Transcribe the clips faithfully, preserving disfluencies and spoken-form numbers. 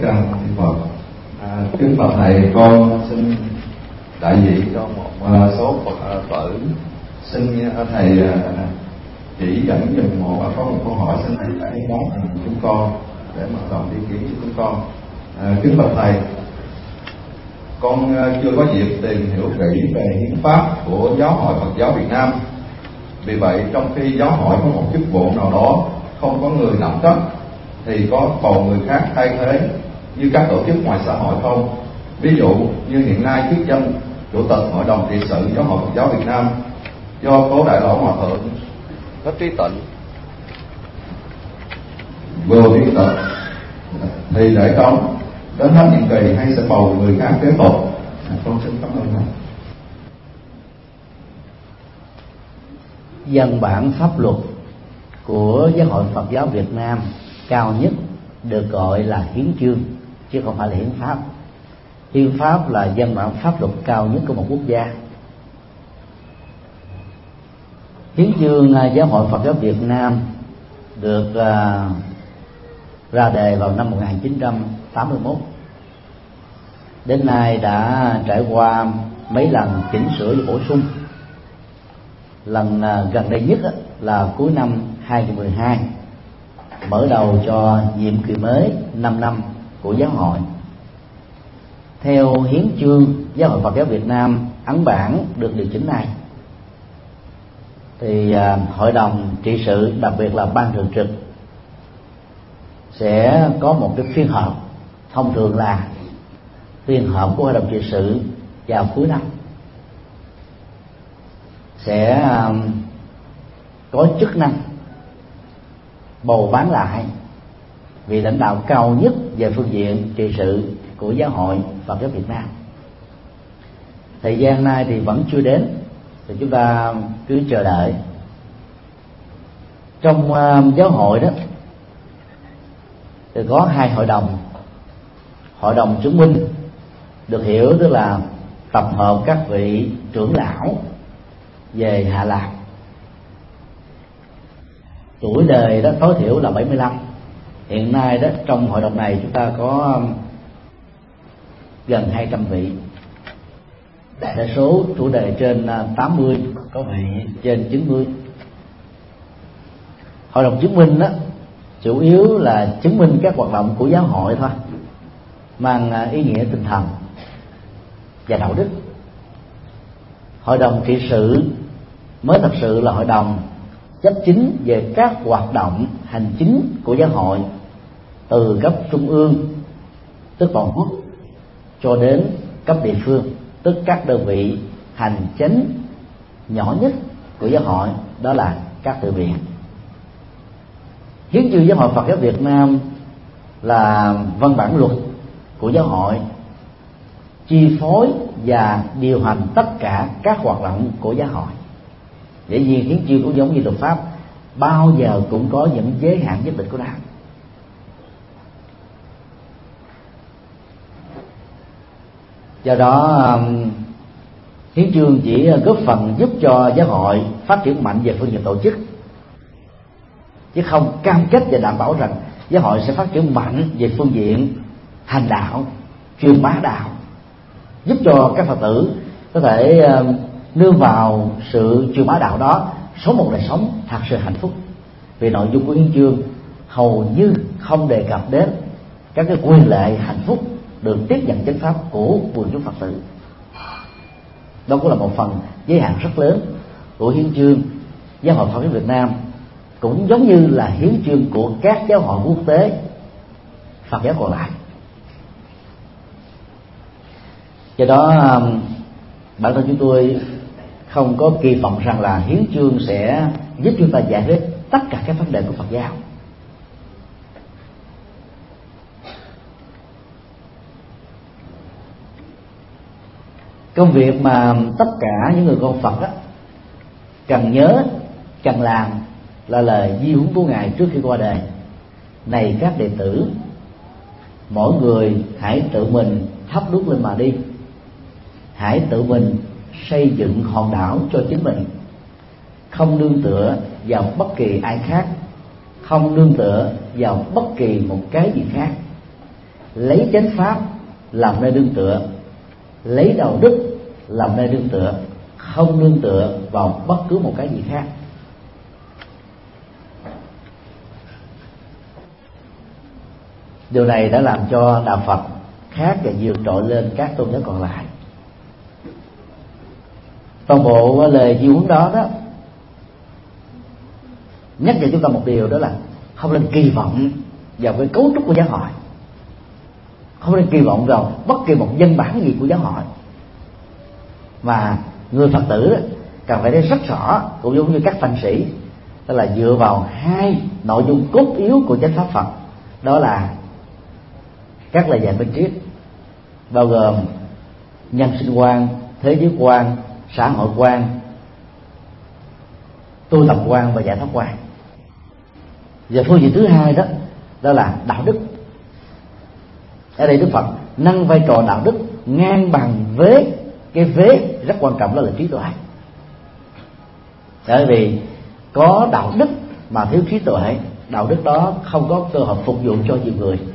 ca Phật. À, kính Phật thầy, con xin đại diện cho một à, số Phật tử xin thầy à, chỉ dẫn dùm một và có một câu hỏi xin thầy giải đáp chúng con để mở rộng ý kiến của chúng con. À, kính Phật thầy, con chưa có dịp tìm hiểu kỹ về hiến pháp của Giáo hội Phật giáo Việt Nam. Vì vậy, trong khi giáo hội có một chức vụ nào đó không có người đảm trách, thì có bầu người khác thay thế như các tổ chức ngoài xã hội không? Ví dụ như hiện nay chức danh chủ tịch Hội đồng trị sự Giáo hội Phật giáo Việt Nam do Cố Đại Lão Hòa Thượng Thích Trí Tịnh vừa viên tịch, thì để trống đến hết nhiệm kỳ hay sẽ bầu người khác kế tục? Con xin cảm ơn thầy. Văn bản pháp luật của Giáo hội Phật giáo Việt Nam cao nhất được gọi là hiến chương, chứ không phải là hiến pháp. Hiến pháp là văn bản pháp luật cao nhất của một quốc gia. Hiến chương Giáo hội Phật giáo Việt Nam được uh, ra đề vào năm một nghìn chín trăm tám mươi mốt. Đến nay đã trải qua mấy lần chỉnh sửa và bổ sung. Lần uh, gần đây nhất uh, là cuối năm hai nghìn không trăm mười hai, mở đầu cho nhiệm kỳ mới năm năm của giáo hội. Theo hiến chương Giáo hội Phật giáo Việt Nam ấn bản được điều chỉnh này, thì uh, hội đồng trị sự, đặc biệt là ban thường trực, sẽ có một cái phiên họp, thông thường là phiên họp của hội đồng trị sự vào cuối năm, sẽ uh, có chức năng bầu bán lại vị lãnh đạo cao nhất về phương diện trị sự của Giáo hội Phật giáo Việt Nam. Thời gian nay thì vẫn chưa đến, thì chúng ta cứ chờ đợi. Trong uh, giáo hội đó thì có hai hội đồng. Hội đồng chứng minh được hiểu tức là tập hợp các vị trưởng lão về Hạ Lạc, tuổi đời đó tối thiểu là bảy mươi lăm. Hiện nay đó trong hội đồng này chúng ta có gần hai trăm vị, đại đa số tuổi đời trên tám mươi, có vị trên chín mươi. Hội đồng chứng minh đó chủ yếu là chứng minh các hoạt động của giáo hội thôi, mang ý nghĩa tinh thần và đạo đức. Hội đồng trị sự mới thật sự là hội đồng chấp chính về các hoạt động hành chính của giáo hội, từ cấp trung ương tức toàn quốc cho đến cấp địa phương tức các đơn vị hành chính nhỏ nhất của giáo hội, đó là các tự viện. Hiến chương Giáo hội Phật giáo Việt Nam là văn bản luật của giáo hội, chi phối và điều hành tất cả các hoạt động của giáo hội. Dĩ nhiên hiến chương cũng giống như luật pháp, bao giờ cũng có những giới hạn nhất định của nó. Do đó hiến chương chỉ góp phần giúp cho giáo hội phát triển mạnh về phương diện tổ chức, chứ không cam kết và đảm bảo rằng giáo hội sẽ phát triển mạnh về phương diện hành đạo, truyền bá đạo, giúp cho các Phật tử có thể nương vào sự truyền bá đạo đó sống một đời sống thật sự hạnh phúc. Vì nội dung của hiến chương hầu như không đề cập đến các cái quyền lệ hạnh phúc được tiếp nhận chánh pháp của quần chúng Phật tử. Đó cũng là một phần giới hạn rất lớn của hiến chương Giáo hội Phật giáo Việt Nam, cũng giống như là hiến chương của các giáo hội quốc tế Phật giáo còn lại. Do đó bản thân chúng tôi không có kỳ vọng rằng là hiến chương sẽ giúp chúng ta giải quyết tất cả các vấn đề của Phật giáo. Công việc mà tất cả những người con Phật đó cần nhớ, cần làm là lời di huấn của Ngài trước khi qua đời: này các đệ tử, mỗi người hãy tự mình thắp đuốc lên mà đi, hãy tự mình xây dựng hòn đảo cho chính mình, không nương tựa vào bất kỳ ai khác, không nương tựa vào bất kỳ một cái gì khác. lấy chánh pháp làm nơi nương tựa, lấy đạo đức làm nơi nương tựa, không nương tựa vào bất cứ một cái gì khác. Điều này đã làm cho đạo Phật khác và vượt trội lên các tôn giáo còn lại. Toàn bộ lời di huấn đó đó nhắc nhở chúng ta một điều, đó là không nên kỳ vọng vào cái cấu trúc của giáo hội, không nên kỳ vọng vào bất kỳ một văn bản gì của giáo hội, mà người Phật tử đó, cần phải thấy rất rõ, cũng giống như các văn sĩ, đó là dựa vào hai nội dung cốt yếu của chánh pháp Phật, đó là các lời dạy bên triết, bao gồm nhân sinh quan, thế giới quan, xã hội quan, tu tập quan và giải thoát quan. Và phương diện thứ hai đó đó là đạo đức. Ở đây Đức Phật nâng vai trò đạo đức ngang bằng với cái vế rất quan trọng, đó là trí tuệ. Bởi vì có đạo đức mà thiếu trí tuệ, đạo đức đó không có cơ hội phục vụ cho nhiều người.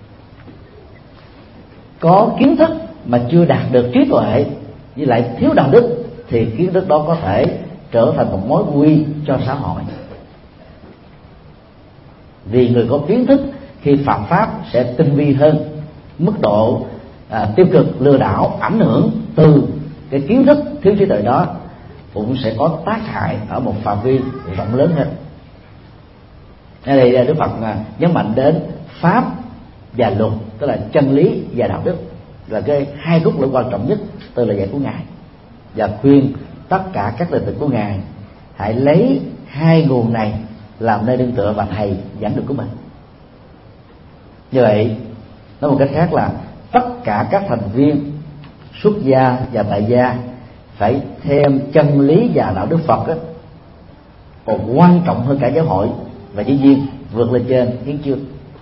Có kiến thức mà chưa đạt được trí tuệ với lại thiếu đạo đức thì kiến thức đó có thể trở thành một mối nguy cho xã hội. Vì người có kiến thức khi phạm pháp sẽ tinh vi hơn, mức độ à, tiêu cực, lừa đảo, ảnh hưởng từ cái kiến thức thiếu trí tuệ đó cũng sẽ có tác hại ở một phạm vi rộng lớn hơn. Ở đây Đức Phật nhấn mạnh đến pháp và luật, tức là chân lý và đạo đức, là cái hai cốt lõi quan trọng nhất từ lời dạy của Ngài, và khuyên tất cả các đệ tử của Ngài hãy lấy hai nguồn này làm nơi nương tựa và thầy giảng đường của mình. Như vậy, nói một cách khác là tất cả các thành viên xuất gia và tại gia phải thêm chân lý và đạo đức Phật đó, còn quan trọng hơn cả giáo hội, và dĩ nhiên vượt lên trên hiến chương.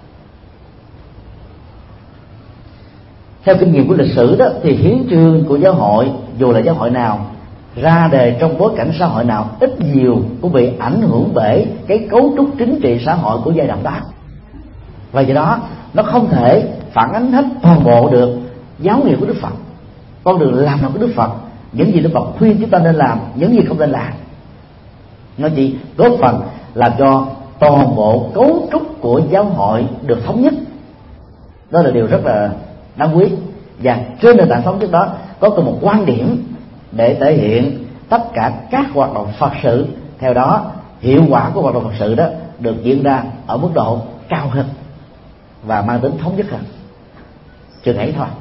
Theo kinh nghiệm của lịch sử đó, thì hiến chương của giáo hội, dù là giáo hội nào ra đời trong bối cảnh xã hội nào, ít nhiều cũng bị ảnh hưởng bởi cái cấu trúc chính trị xã hội của giai đoạn đó. Và do đó nó không thể phản ánh hết toàn bộ được giáo nghĩa của Đức Phật, con đường làm nào của Đức Phật, những gì Đức Phật khuyên chúng ta nên làm, những gì không nên làm. Nó chỉ góp phần làm cho toàn bộ cấu trúc của giáo hội được thống nhất. Đó là điều rất là đáng quý. Và trên nền tảng thống nhất đó có cùng một quan điểm để thể hiện tất cả các hoạt động Phật sự. Theo đó, hiệu quả của hoạt động Phật sự đó được diễn ra ở mức độ cao hơn và mang tính thống nhất hơn. Chừng ấy thôi.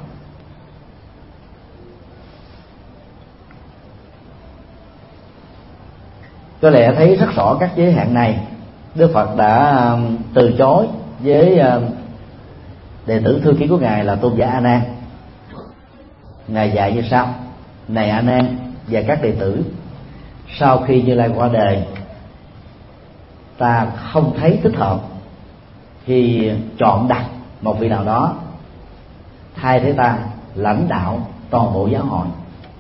Có lẽ thấy rất rõ các giới hạn này, Đức Phật đã từ chối với đệ tử thư ký của Ngài là Tôn giả A Nan. Ngài dạy như sau: này A Nan và các đệ tử, sau khi Như Lai qua đời, ta không thấy thích hợp thì chọn đặt một vị nào đó thay thế ta lãnh đạo toàn bộ giáo hội.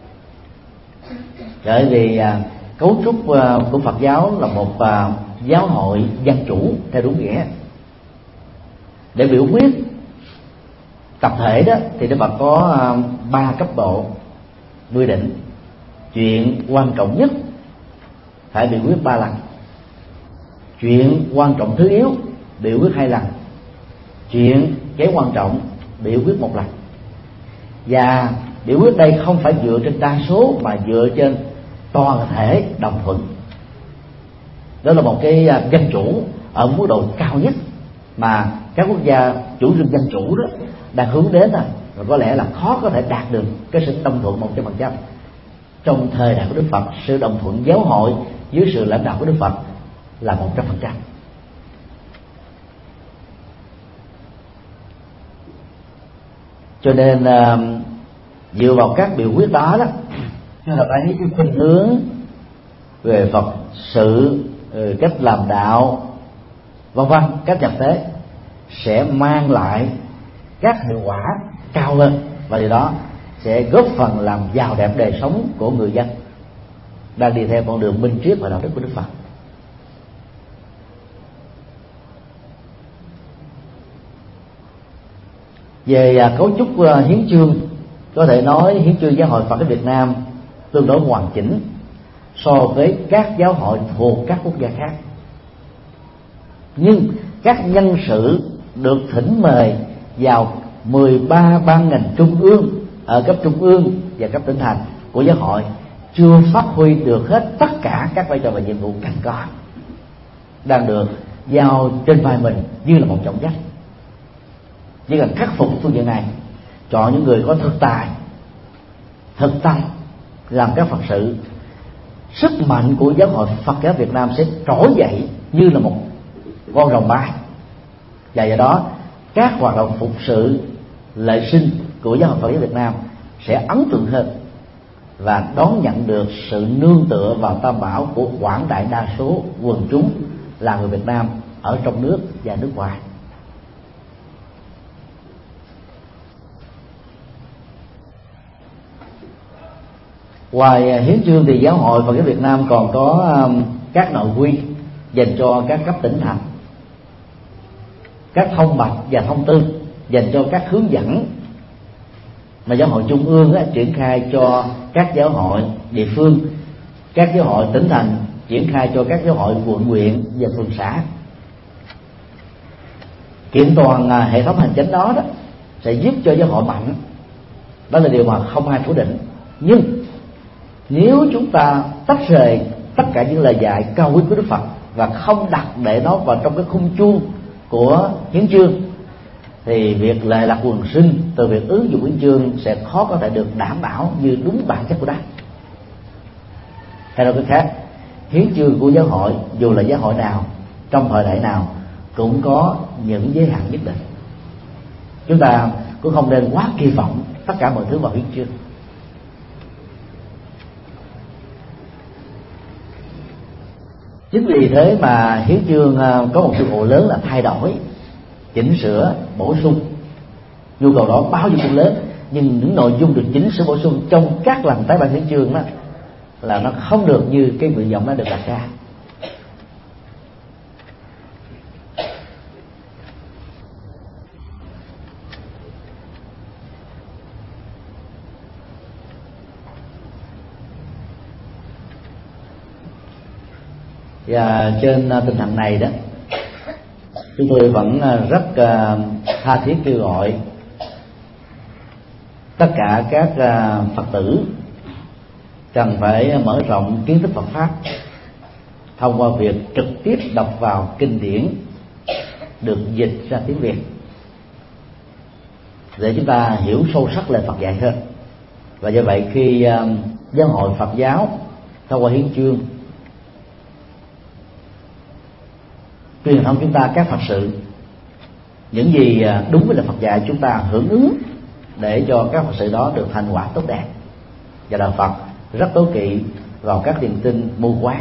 Bởi vì cấu trúc của Phật giáo là một giáo hội dân chủ theo đúng nghĩa. Để biểu quyết tập thể đó thì Đức Phật có ba cấp độ quy định. Chuyện quan trọng nhất phải biểu quyết ba lần, chuyện quan trọng thứ yếu biểu quyết hai lần, chuyện kém quan trọng biểu quyết một lần. Và biểu quyết đây không phải dựa trên đa số mà dựa trên toàn thể đồng thuận. Đó là một cái dân chủ ở mức độ cao nhất mà các quốc gia chủ trương dân chủ đó đang hướng đến rồi, và có lẽ là khó có thể đạt được cái sự đồng thuận một trăm phần trăm. Trong thời đại của Đức Phật, sự đồng thuận giáo hội dưới sự lãnh đạo của Đức Phật là một trăm phần trăm. Cho nên dựa vào các biểu quyết đó đó, chúng ta thấy cái khuynh hướng về Phật sự, cách làm đạo, vân vân, cách nhập thế sẽ mang lại các hiệu quả cao hơn, và điều đó sẽ góp phần làm giàu đẹp đời sống của người dân đang đi theo con đường minh triết và đạo đức của Đức Phật. Về cấu trúc hiến chương, có thể nói hiến chương Giáo hội Phật giáo Việt Nam tương đối hoàn chỉnh so với các giáo hội thuộc các quốc gia khác. Nhưng các nhân sự được thỉnh mời vào mười ba ban ngành trung ương ở cấp trung ương và cấp tỉnh thành của giáo hội chưa phát huy được hết tất cả các vai trò và nhiệm vụ cần có, đang được giao trên vai mình như là một trọng trách. Chỉ cần khắc phục phương diện này, chọn những người có thực tài, thực tâm làm các Phật sự, sức mạnh của giáo hội Phật giáo Việt Nam sẽ trỗi dậy như là một con rồng bay. Và do đó các hoạt động phục sự lễ sinh của giáo hội Phật giáo Việt Nam sẽ ấn tượng hơn và đón nhận được sự nương tựa vào tam bảo của quảng đại đa số quần chúng là người Việt Nam ở trong nước và nước ngoài. Ngoài hiến chương thì giáo hội Phật giáo Việt Nam còn có um, các nội quy dành cho các cấp tỉnh thành, các thông mạch và thông tư dành cho các hướng dẫn mà giáo hội trung ương á, triển khai cho các giáo hội địa phương, các giáo hội tỉnh thành triển khai cho các giáo hội quận huyện và phường xã. Kiện toàn à, hệ thống hành chính đó đó sẽ giúp cho giáo hội mạnh, đó là điều mà không ai phủ định. Nhưng nếu chúng ta tách rời tất cả những lời dạy cao quý của Đức Phật và không đặt để nó vào trong cái khung chuông của hiến chương, thì việc lệ lạc quần sinh từ việc ứng dụng hiến chương sẽ khó có thể được đảm bảo như đúng bản chất của nó. Hay nói cách khác, hiến chương của giáo hội dù là giáo hội nào trong thời đại nào cũng có những giới hạn nhất định. Chúng ta cũng không nên quá kỳ vọng tất cả mọi thứ vào hiến chương. Chính vì thế mà hiến chương có một sự vụ lớn là thay đổi, chỉnh sửa, bổ sung. Nhu cầu đó bao nhiêu cũng lớn, nhưng những nội dung được chỉnh sửa bổ sung trong các lần tái bản hiến chương đó là nó không được như cái nguyện vọng đã được đặt ra. Và trên tinh thần này đó, chúng tôi vẫn rất tha thiết kêu gọi tất cả các Phật tử cần phải mở rộng kiến thức Phật pháp thông qua việc trực tiếp đọc vào kinh điển được dịch ra tiếng Việt, để chúng ta hiểu sâu sắc lời Phật dạy hơn. Và do vậy khi giáo hội Phật giáo thông qua hiến chương truyền thông chúng ta các Phật sự, những gì đúng với lời Phật dạy chúng ta hưởng ứng để cho các Phật sự đó được thành quả tốt đẹp. Và đạo Phật rất tối kỵ vào các niềm tin mù quáng,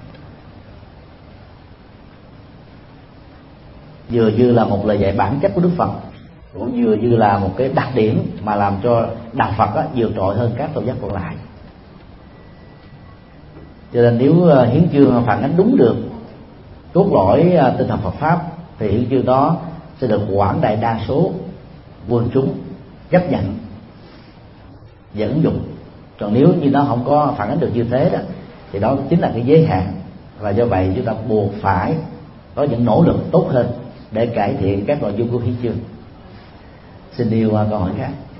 vừa như là một lời dạy bản chất của Đức Phật, cũng vừa như là một cái đặc điểm mà làm cho đạo Phật á, vượt trội hơn các tôn giáo còn lại. Cho nên nếu hiến chương phản ánh đúng được cốt lõi tinh thần Phật pháp thì hiến chương đó sẽ được quảng đại đa số quần chúng chấp nhận và ứng dụng. Còn nếu như nó không có phản ánh được như thế đó thì đó chính là cái giới hạn, và do vậy chúng ta buộc phải có những nỗ lực tốt hơn để cải thiện các nội dung của hiến chương. Xin điều câu hỏi khác.